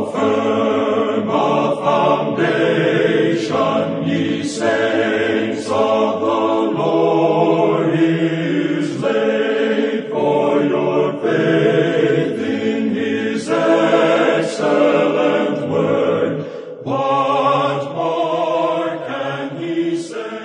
firm a foundation, ye saints of the Lord, is laid, for your faith in his excellent word. What more can he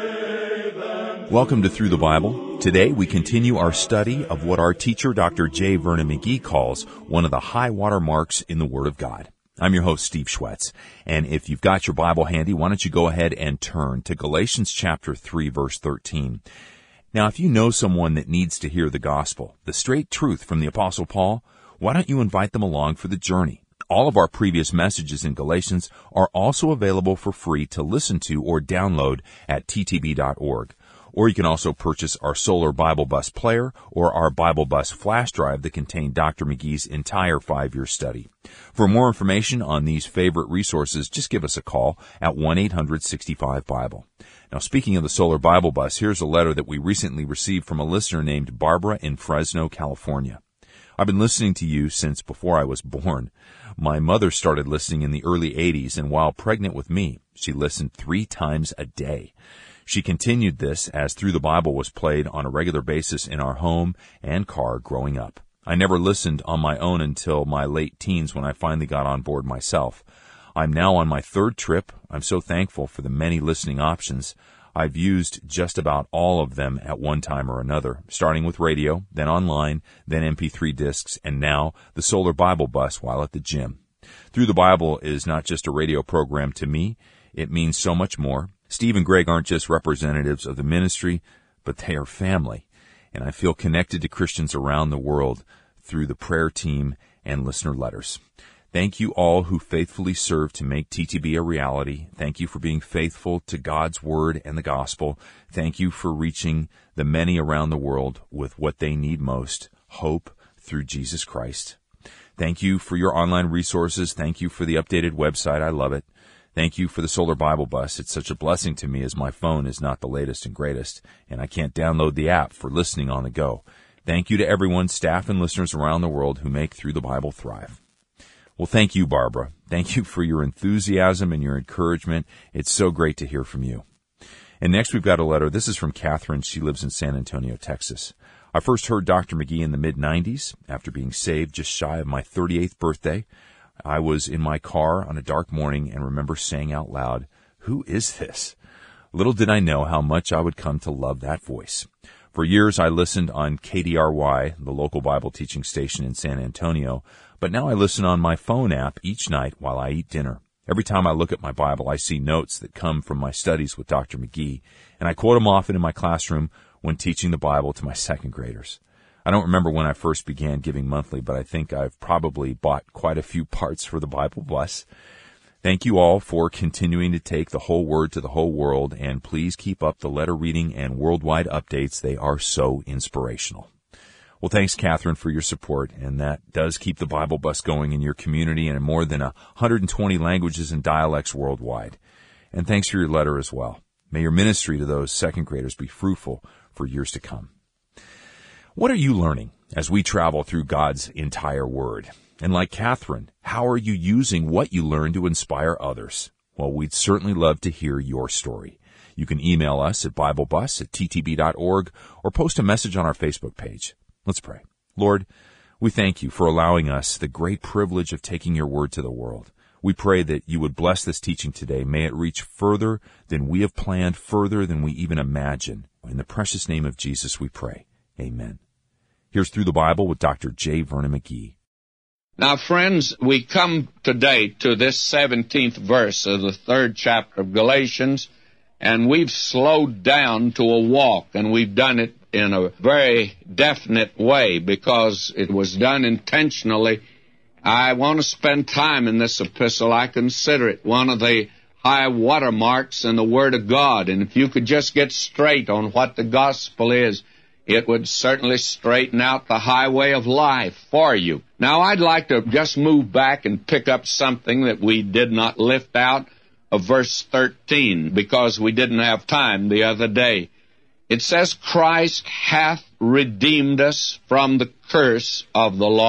say than... Welcome to Through the Bible. Today we continue our study of what our teacher, Dr. J. Vernon McGee, calls one of the high water marks in the Word of God. I'm your host, Steve Schwetz, and if you've got your Bible handy, why don't you go ahead and turn to Galatians chapter 3, verse 13. Now, if you know someone that needs to hear the gospel, the straight truth from the Apostle Paul, why don't you invite them along for the journey? All of our previous messages in Galatians are also available for free to listen to or download at ttb.org. Or you can also purchase our Solar Bible Bus player or our Bible Bus flash drive that contain Dr. McGee's entire 5-year study. For more information on these favorite resources, just give us a call at 1-800-65-BIBLE. Now, speaking of the Solar Bible Bus, here's a letter that we recently received from a listener named Barbara in Fresno, California. I've been listening to you since before I was born. My mother started listening in the early 80s, and while pregnant with me, she listened 3 times a day. She continued this as Through the Bible was played on a regular basis in our home and car growing up. I never listened on my own until my late teens when I finally got on board myself. I'm now on my 3rd trip. I'm so thankful for the many listening options. I've used just about all of them at one time or another, starting with radio, then online, then MP3 discs, and now the Solar Bible Bus while at the gym. Through the Bible is not just a radio program to me. It means so much more. Steve and Greg aren't just representatives of the ministry, but they are family. And I feel connected to Christians around the world through the prayer team and listener letters. Thank you all who faithfully serve to make TTB a reality. Thank you for being faithful to God's Word and the Gospel. Thank you for reaching the many around the world with what they need most, hope through Jesus Christ. Thank you for your online resources. Thank you for the updated website. I love it. Thank you for the Solar Bible Bus. It's such a blessing to me as my phone is not the latest and greatest, and I can't download the app for listening on the go. Thank you to everyone, staff and listeners around the world who make Through the Bible thrive. Well, thank you, Barbara. Thank you for your enthusiasm and your encouragement. It's so great to hear from you. And next we've got a letter. This is from Catherine. She lives in San Antonio, Texas. I first heard Dr. McGee in the mid-90s after being saved just shy of my 38th birthday. I was in my car on a dark morning and remember saying out loud, "Who is this?" Little did I know how much I would come to love that voice. For years I listened on KDRY, the local Bible teaching station in San Antonio, but now I listen on my phone app each night while I eat dinner. Every time I look at my Bible, I see notes that come from my studies with Dr. McGee, and I quote them often in my classroom when teaching the Bible to my 2nd graders. I don't remember when I first began giving monthly, but I think I've probably bought quite a few parts for the Bible Bus. Thank you all for continuing to take the whole Word to the whole world, and please keep up the letter reading and worldwide updates. They are so inspirational. Well, thanks, Catherine, for your support, and that does keep the Bible Bus going in your community and in more than 120 languages and dialects worldwide. And thanks for your letter as well. May your ministry to those 2nd graders be fruitful for years to come. What are you learning as we travel through God's entire Word? And like Catherine, how are you using what you learn to inspire others? Well, we'd certainly love to hear your story. You can email us at BibleBus@ttb.org or post a message on our Facebook page. Let's pray. Lord, we thank you for allowing us the great privilege of taking your Word to the world. We pray that you would bless this teaching today. May it reach further than we have planned, further than we even imagine. In the precious name of Jesus we pray. Amen. Here's Through the Bible with Dr. J. Vernon McGee. Now, friends, we come today to this 17th verse of the 3rd chapter of Galatians, and we've slowed down to a walk, and we've done it in a very definite way because it was done intentionally. I want to spend time in this epistle. I consider it one of the high watermarks in the Word of God, and if you could just get straight on what the gospel is, it would certainly straighten out the highway of life for you. Now, I'd like to just move back and pick up something that we did not lift out of verse 13 because we didn't have time the other day. It says, Christ hath redeemed us from the curse of the law,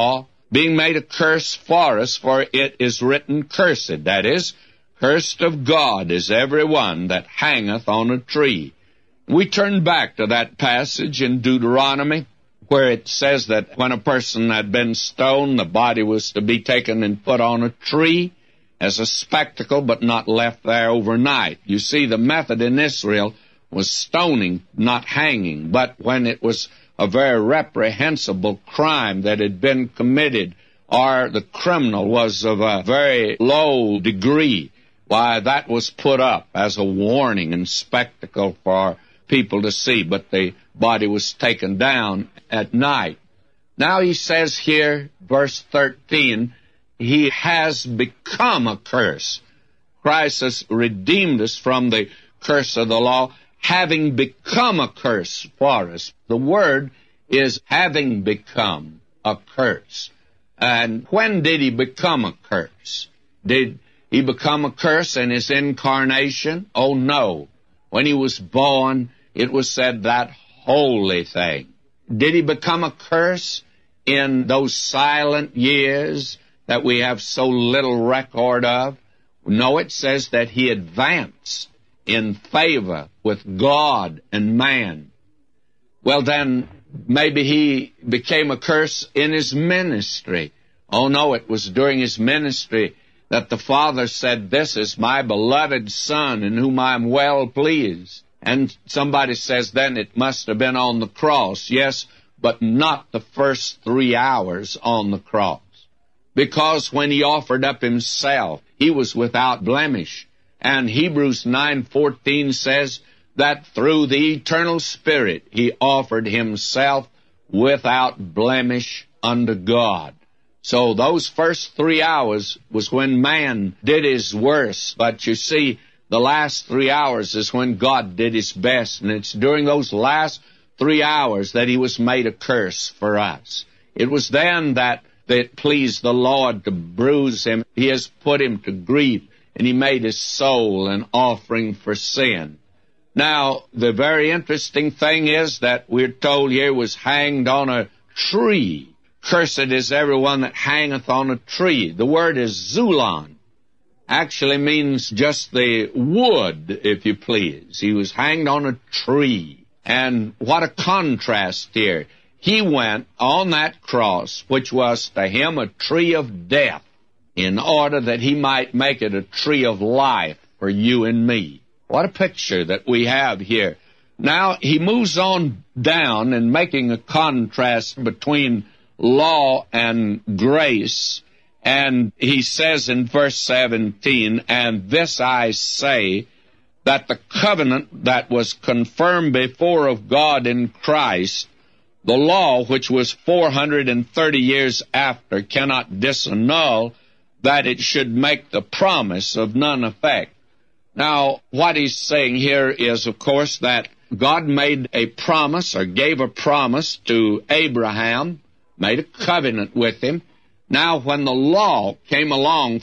being made a curse for us, for it is written, Cursed, that is, cursed of God is every one that hangeth on a tree. We turn back to that passage in Deuteronomy, where it says that when a person had been stoned, the body was to be taken and put on a tree as a spectacle, but not left there overnight. You see, the method in Israel was stoning, not hanging. But when it was a very reprehensible crime that had been committed, or the criminal was of a very low degree, why, that was put up as a warning and spectacle for people to see, but the body was taken down at night. Now he says here, verse 13, he has become a curse. Christ has redeemed us from the curse of the law, having become a curse for us. The word is having become a curse. And when did he become a curse? Did he become a curse in his incarnation? Oh, no. When he was born, it was said, that holy thing. Did he become a curse in those silent years that we have so little record of? No, it says that he advanced in favor with God and man. Well, then, maybe he became a curse in his ministry. Oh, no, it was during his ministry that the Father said, This is my beloved Son, in whom I am well pleased. And somebody says, then it must have been on the cross. Yes, but not the first 3 hours on the cross. Because when he offered up himself, he was without blemish. And Hebrews 9:14 says that through the eternal Spirit he offered himself without blemish unto God. So those first 3 hours was when man did his worst. But you see, the last 3 hours is when God did his best. And it's during those last 3 hours that he was made a curse for us. It was then that it pleased the Lord to bruise him. He has put him to grief, and he made his soul an offering for sin. Now, the very interesting thing is that we're told here was hanged on a tree. Cursed is everyone that hangeth on a tree. The word is zulon. Actually means just the wood, if you please. He was hanged on a tree. And what a contrast here. He went on that cross, which was to him a tree of death, in order that he might make it a tree of life for you and me. What a picture that we have here. Now, he moves on down and making a contrast between law and grace. And he says in verse 17, And this I say, that the covenant that was confirmed before of God in Christ, the law which was 430 years after, cannot disannul, that it should make the promise of none effect. Now, what he's saying here is, of course, that God made a promise, or gave a promise to Abraham, made a covenant with him. Now, when the law came along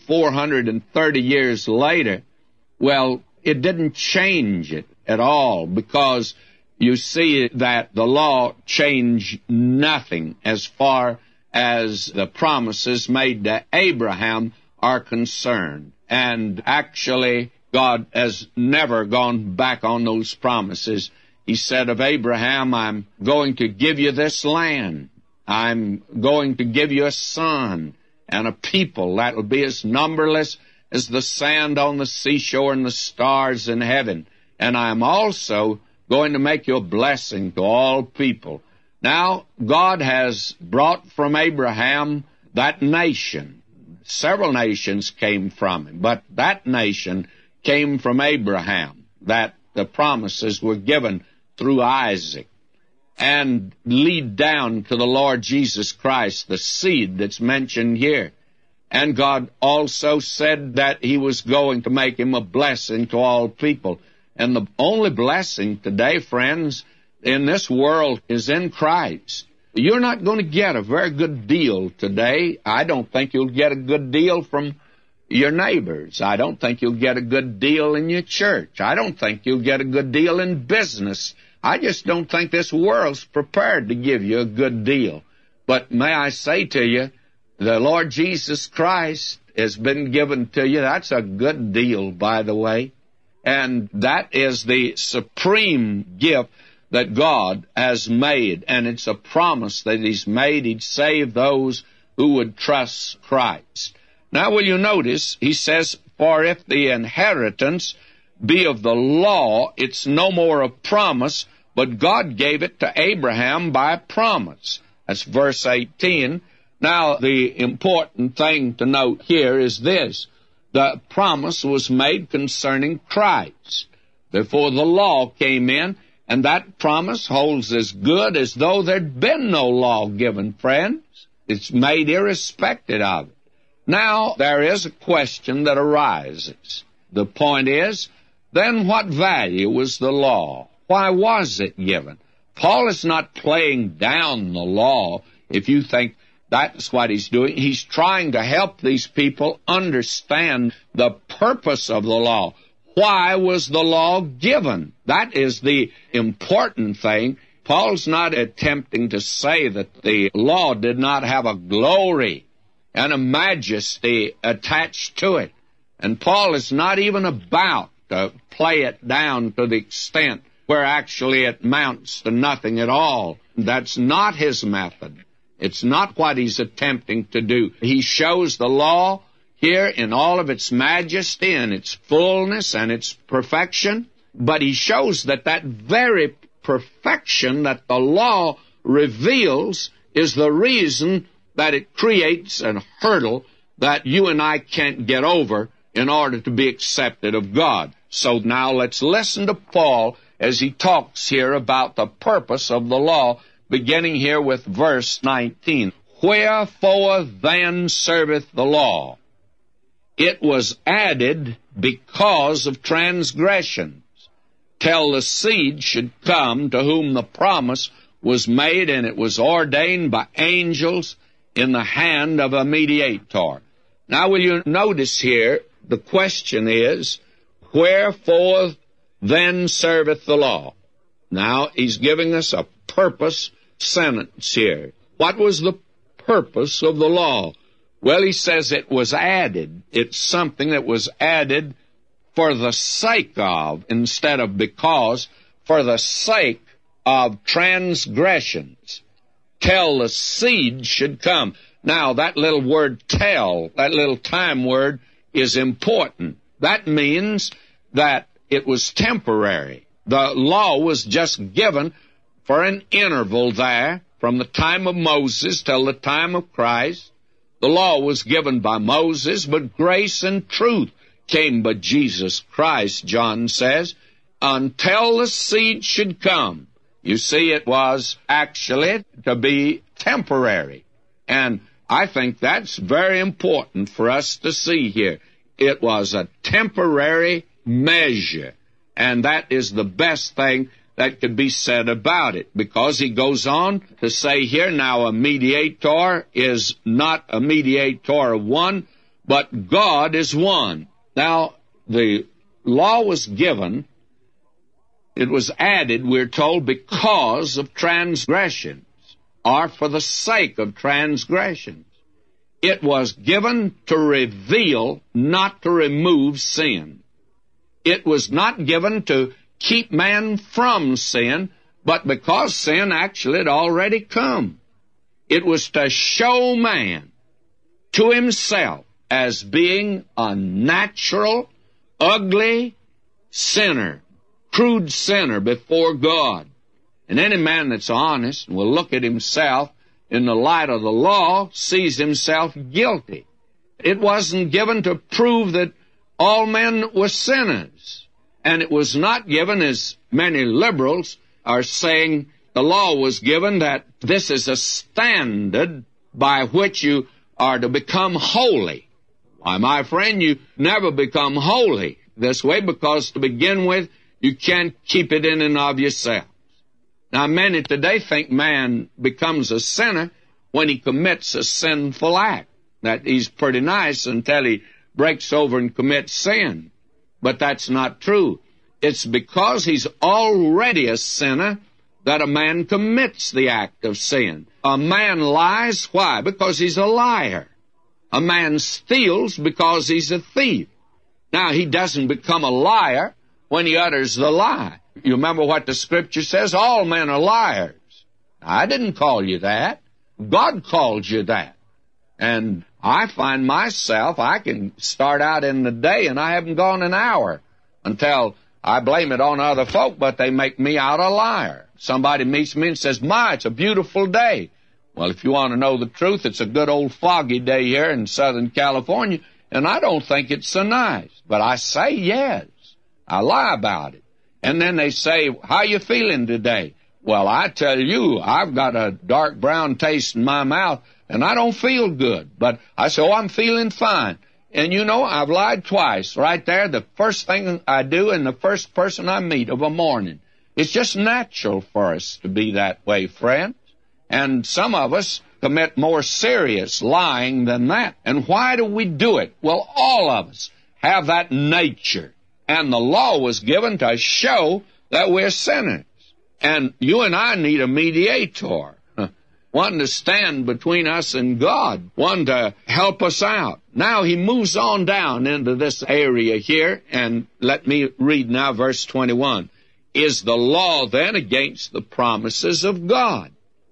430 years later, well, it didn't change it at all, because you see that the law changed nothing as far as the promises made to Abraham are concerned. And actually, God has never gone back on those promises. He said of Abraham, I'm going to give you this land. I'm going to give you a son and a people that will be as numberless as the sand on the seashore and the stars in heaven. And I'm also going to make you a blessing to all people. Now, God has brought from Abraham that nation. Several nations came from him, but that nation came from Abraham, that the promises were given through Isaac, and lead down to the Lord Jesus Christ, the seed that's mentioned here. And God also said that he was going to make him a blessing to all people. And the only blessing today, friends, in this world is in Christ. You're not going to get a very good deal today. I don't think you'll get a good deal from your neighbors. I don't think you'll get a good deal in your church. I don't think you'll get a good deal in business. I just don't think this world's prepared to give you a good deal. But may I say to you, The Lord Jesus Christ has been given to you. That's a good deal, by the way. And that is the supreme gift that God has made. And it's a promise that He's made. He'd save those who would trust Christ. Now, will you notice, He says, for if the inheritance be of the law, it's no more a promise, but God gave it to Abraham by promise. That's verse 18. Now, the important thing to note here is this. The promise was made concerning Christ before the law came in, and that promise holds as good as though there'd been no law given, friends. It's made irrespective of it. Now, there is a question that arises. The point is, then what value was the law? Why was it given? Paul is not playing down the law, if you think that's what he's doing. He's trying to help these people understand the purpose of the law. Why was the law given? That is the important thing. Paul's not attempting to say that the law did not have a glory and a majesty attached to it. And Paul is not even about to play it down to the extent where actually it amounts to nothing at all. That's not his method. It's not what he's attempting to do. He shows the law here in all of its majesty and its fullness and its perfection, but he shows that that very perfection that the law reveals is the reason that it creates a hurdle that you and I can't get over in order to be accepted of God. So now let's listen to Paul as he talks here about the purpose of the law, beginning here with verse 19. Wherefore then serveth the law? It was added because of transgressions, till the seed should come to whom the promise was made, and it was ordained by angels in the hand of a mediator. Now will you notice here, the question is, wherefore then serveth the law? Now he's giving us a purpose sentence here. What was the purpose of the law? Well, he says it was added. It's something that was added for the sake of, instead of because, for the sake of transgressions, till the seed should come. Now, that little word tell, that little time word, is important. That means that it was temporary. The law was just given for an interval there, from the time of Moses till the time of Christ. The law was given by Moses, but grace and truth came by Jesus Christ, John says, until the seed should come. You see, it was actually to be temporary. And I think that's very important for us to see here. It was a temporary measure, and that is the best thing that could be said about it, because he goes on to say here, now a mediator is not a mediator of one, but God is one. Now, the law was given, it was added, we're told, because of transgressions, or for the sake of transgressions. It was given to reveal, not to remove sin. It was not given to keep man from sin, but because sin actually had already come. It was to show man to himself as being a natural, ugly sinner, crude sinner before God. And any man that's honest and will look at himself in the light of the law sees himself guilty. It wasn't given to prove that all men were sinners. And it was not given, as many liberals are saying, the law was given that this is a standard by which you are to become holy. Why, my friend, you never become holy this way, because to begin with, you can't keep it in and of yourself. Now, many today think man becomes a sinner when he commits a sinful act, that he's pretty nice until he breaks over and commits sin. But that's not true. It's because he's already a sinner that a man commits the act of sin. A man lies, why? Because he's a liar. A man steals because he's a thief. Now, he doesn't become a liar when he utters the lie. You remember what the Scripture says? All men are liars. I didn't call you that. God called you that. And I find myself, I can start out in the day and I haven't gone an hour until I blame it on other folk, but they make me out a liar. Somebody meets me and says, "My, it's a beautiful day." Well, if you want to know the truth, it's a good old foggy day here in Southern California, and I don't think it's so nice. But I say yes. I lie about it. And then they say, "How you feeling today?" Well, I tell you, I've got a dark brown taste in my mouth, and I don't feel good. But I say, "Oh, I'm feeling fine." And you know, I've lied twice. Right there, the first thing I do and the first person I meet of a morning. It's just natural for us to be that way, friends. And some of us commit more serious lying than that. And why do we do it? Well, all of us have that nature. And the law was given to show that we're sinners. And you and I need a mediator. One to stand between us and God. One to help us out. Now he moves on down into this area here. And let me read now verse 21. Is the law then against the promises of God?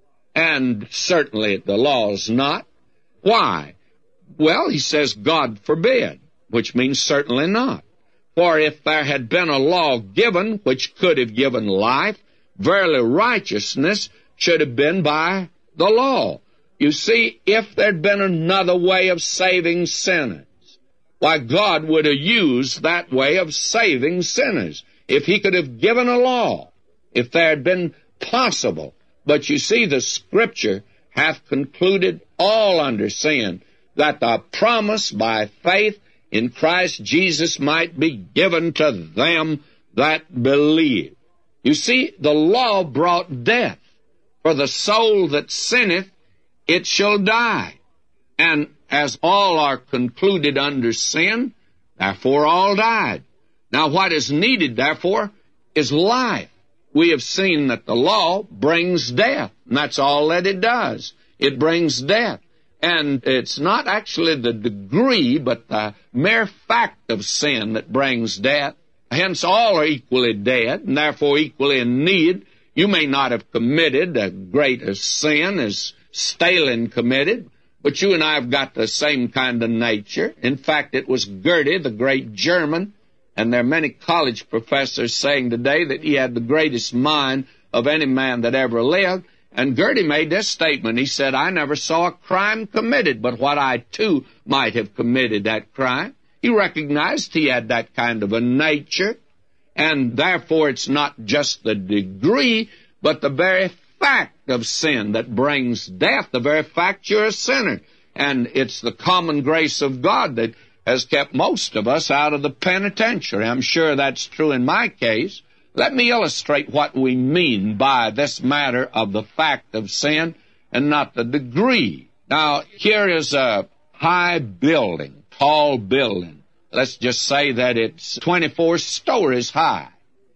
And certainly the law is not. Why? Well, he says, God forbid, which means certainly not. For if there had been a law given which could have given life, verily righteousness should have been by the law. You see, if there'd been another way of saving sinners, why, God would have used that way of saving sinners. If he could have given a law, if there had been possible. But you see, the Scripture hath concluded all under sin, that the promise by faith in Christ Jesus might be given to them that believe. You see, the law brought death. For the soul that sinneth, it shall die. And as all are concluded under sin, therefore all died. Now what is needed, therefore, is life. We have seen that the law brings death, and that's all that it does. It brings death. And it's not actually the degree, but the mere fact of sin that brings death. Hence, all are equally dead, and therefore equally in need. You may not have committed a greater sin as Stalin committed, but you and I have got the same kind of nature. In fact, it was Goethe, the great German, and there are many college professors saying today that he had the greatest mind of any man that ever lived. And Goethe made this statement. He said, "I never saw a crime committed, but what I too might have committed that crime." He recognized he had that kind of a nature, and therefore it's not just the degree, but the very fact of sin that brings death, the very fact you're a sinner. And it's the common grace of God that has kept most of us out of the penitentiary. I'm sure that's true in my case. Let me illustrate what we mean by this matter of the fact of sin and not the degree. Now, here is a high building, tall building. Let's just say that it's 24 stories high.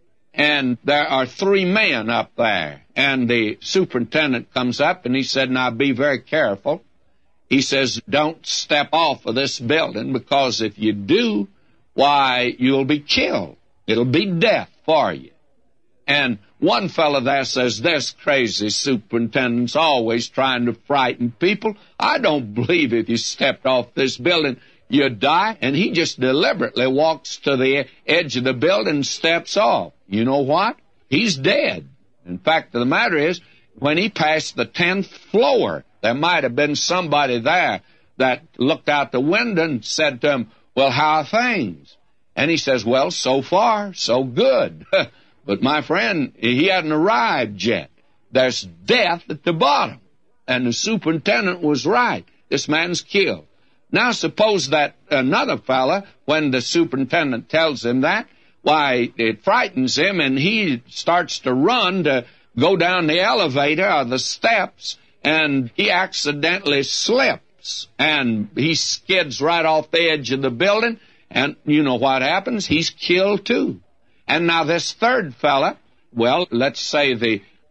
And there are 3 men up there. And the superintendent comes up and he said, "Now be very careful." He says, "Don't step off of this building, because if you do, why, you'll be killed. It'll be death for you." And one fellow there says, "This crazy superintendent's always trying to frighten people. I don't believe if you stepped off this building, you'd die." And he just deliberately walks to the edge of the building and steps off. You know what? He's dead. In fact, the matter is, when he passed the 10th floor, there might have been somebody there that looked out the window and said to him, "Well, how are things?" And he says, "Well, so far, so good." But my friend, he hadn't arrived yet. There's death at the bottom. And the superintendent was right. This man's killed. Now suppose that another fella, when the superintendent tells him that, why, it frightens him, and he starts to run to go down the elevator or the steps, and he accidentally slips, and he skids right off the edge of the building, and you know what happens? He's killed too. And now this third fella, well, let's say the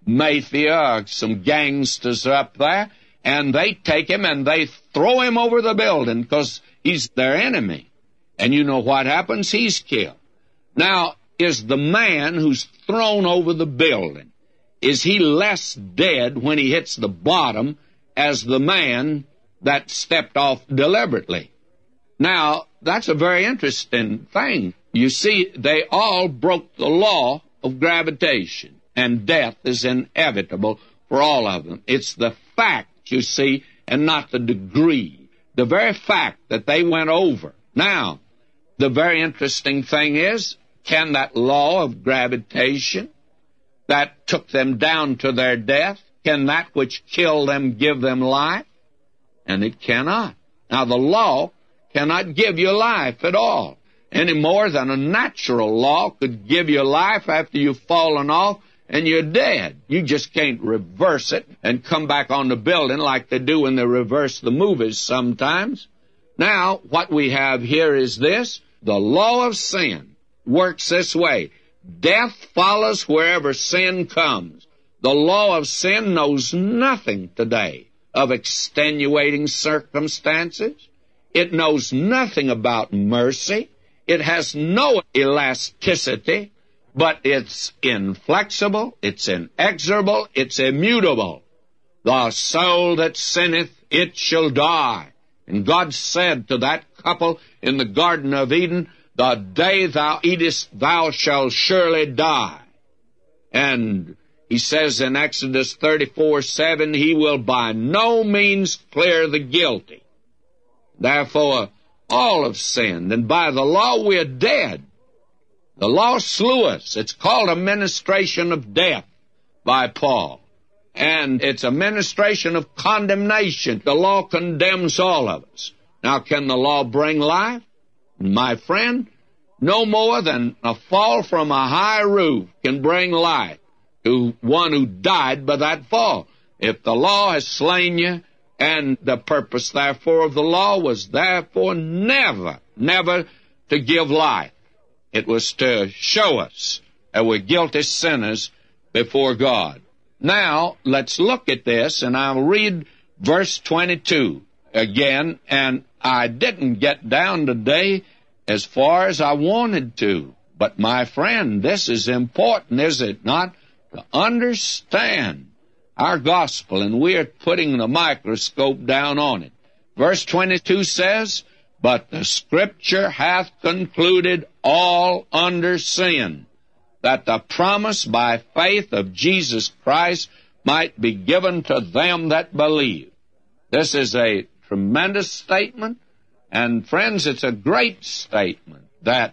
mafia or some gangsters are up there, and they take him and they throw him over the building because he's their enemy. And you know what happens? He's killed. Now, is the man who's thrown over the building, is he less dead when he hits the bottom as the man that stepped off deliberately? Now, that's a very interesting thing. You see, they all broke the law of gravitation, and death is inevitable for all of them. It's the fact, you see, and not the degree. The very fact that they went over. Now, the very interesting thing is, can that law of gravitation that took them down to their death, can that which killed them give them life? And it cannot. Now, the law cannot give you life at all, any more than a natural law could give you life after you've fallen off and you're dead. You just can't reverse it and come back on the building like they do when they reverse the movies sometimes. Now, what we have here is this. The law of sin works this way. Death follows wherever sin comes. The law of sin knows nothing today of extenuating circumstances. It knows nothing about mercy. It has no elasticity, but it's inflexible, it's inexorable, it's immutable. The soul that sinneth, it shall die. And God said to that couple in the Garden of Eden, the day thou eatest, thou shalt surely die. And he says in Exodus 34:7, he will by no means clear the guilty. Therefore, all have sinned, and by the law we are dead. The law slew us. It's called a ministration of death by Paul. And it's a ministration of condemnation. The law condemns all of us. Now, can the law bring life? My friend, no more than a fall from a high roof can bring life to one who died by that fall. If the law has slain you, and the purpose, therefore, of the law was therefore never to give life. It was to show us that we're guilty sinners before God. Now, let's look at this, and I'll read verse 22 again, and I didn't get down today as far as I wanted to. But, my friend, this is important, is it not? To understand our gospel, and we are putting the microscope down on it. Verse 22 says, but the Scripture hath concluded all under sin, that the promise by faith of Jesus Christ might be given to them that believe. This is a tremendous statement, and friends, it's a great statement, that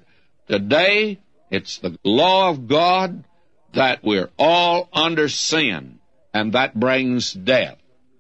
today it's the law of God that we're all under sin, and that brings death.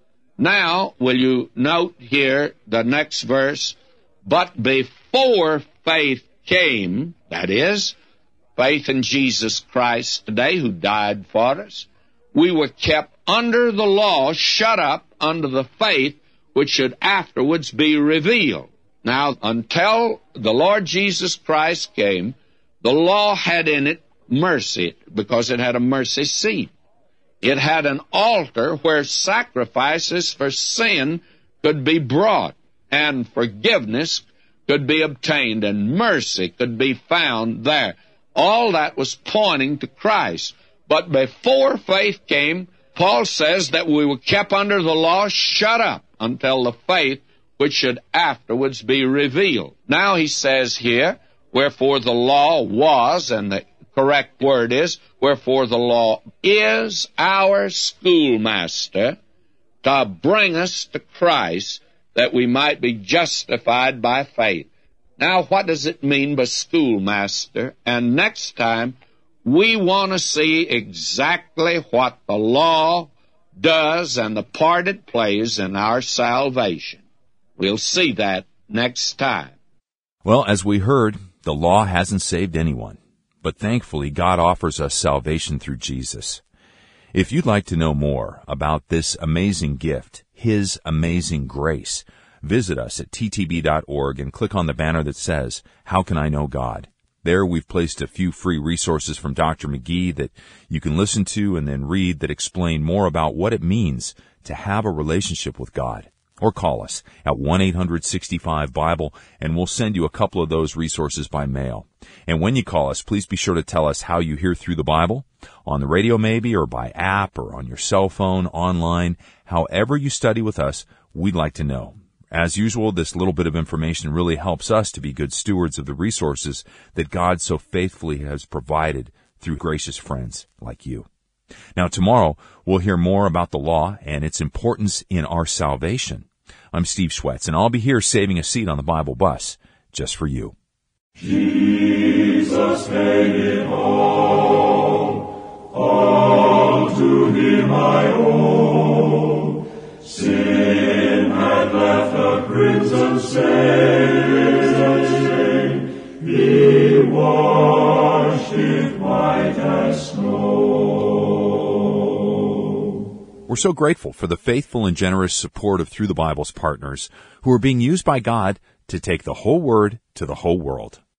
Now, will you note here the next verse? But before faith came, that is, faith in Jesus Christ today, who died for us, we were kept under the law, shut up under the faith which should afterwards be revealed. Now, until the Lord Jesus Christ came, the law had in it mercy, because it had a mercy seat. It had an altar where sacrifices for sin could be brought, and forgiveness could be obtained, and mercy could be found there. All that was pointing to Christ. But before faith came, Paul says that we were kept under the law, shut up, until the faith which should afterwards be revealed. Now he says here, wherefore the law was, and the correct word is, wherefore the law is our schoolmaster to bring us to Christ, that we might be justified by faith. Now, what does it mean by schoolmaster? And next time, we want to see exactly what the law does and the part it plays in our salvation. We'll see that next time. Well, as we heard, the law hasn't saved anyone. But thankfully, God offers us salvation through Jesus. If you'd like to know more about this amazing gift, His amazing grace, visit us at ttb.org and click on the banner that says, How Can I Know God? There we've placed a few free resources from Dr. McGee that you can listen to and then read that explain more about what it means to have a relationship with God. Or call us at 1-800-65-BIBLE and we'll send you a couple of those resources by mail. And when you call us, please be sure to tell us how you hear through the Bible, on the radio maybe, or by app, or on your cell phone, online. However you study with us, we'd like to know. As usual, this little bit of information really helps us to be good stewards of the resources that God so faithfully has provided through gracious friends like you. Now, tomorrow, we'll hear more about the law and its importance in our salvation. I'm Steve Schwetz, and I'll be here saving a seat on the Bible bus just for you. Jesus made it all to Him I owe. Sin had left a crimson stain, He washed it white as snow. We're so grateful for the faithful and generous support of Through the Bible's partners who are being used by God to take the whole Word to the whole world.